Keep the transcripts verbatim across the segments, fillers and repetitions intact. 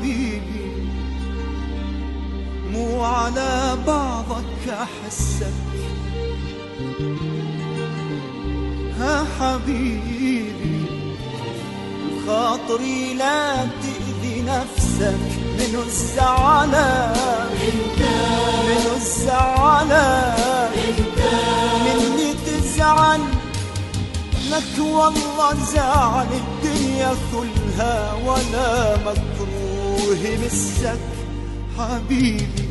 حبيبي، مو على بعضك أحسك. ها حبيبي خاطري لا تأذي نفسك، منو الزعلان منو الزعلان مني تزعل لك، والله زعل الدنيا كلها ولا مكروه مسك حبيبي.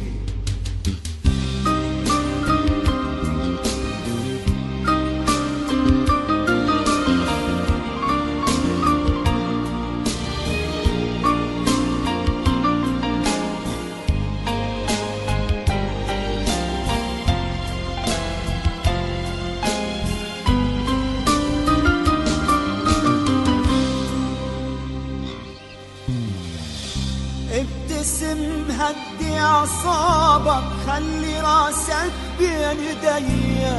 ابتسم هدي اعصابك، خلي راسك بين ايديا،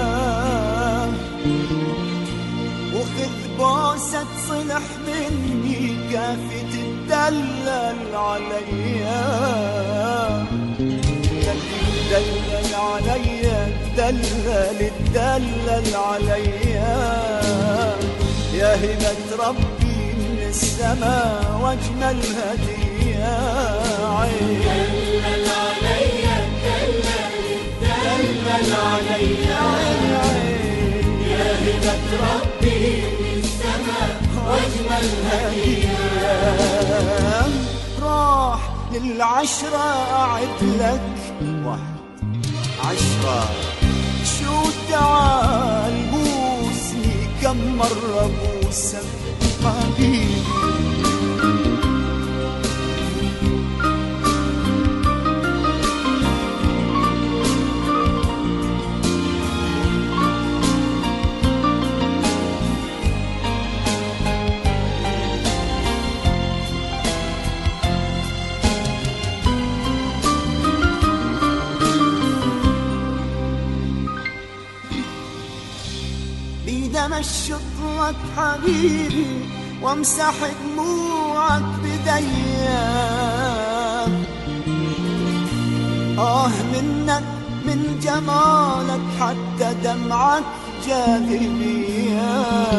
وخذ بوسة صلح مني كافي تدلل عليا. تدلل عليا تدلل تدلل عليا، يا هبة ربي من السما واجمل هدية. دلل عليا دلل دلل عليا، يا هبة ربي من السما واجمل هدية. راح للعشرة أعد لك واحد عشرة، شو تعال بوسني كم مرة بوسك حبيبي. امشط لك حبيبي وامسح دموعك بديا. آه منك من جمالك حتى دمعك جاذبية.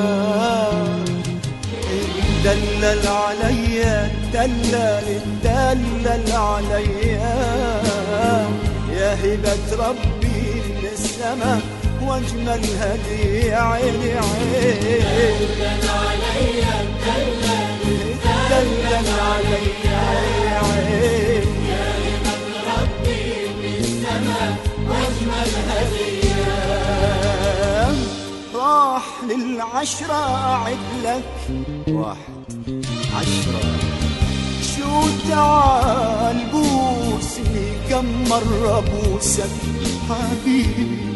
دلل عليا دلل دلل عليا، يا هبة ربي من السما واجمل هدية. عيني عيني دلل عليا دلل دلل عليا، يا هبة ربي من السما واجمل هدية. راح للعشرة أعد لك واحد عشرة، شو تعال بوسني كم مرة بوسك حبيبي.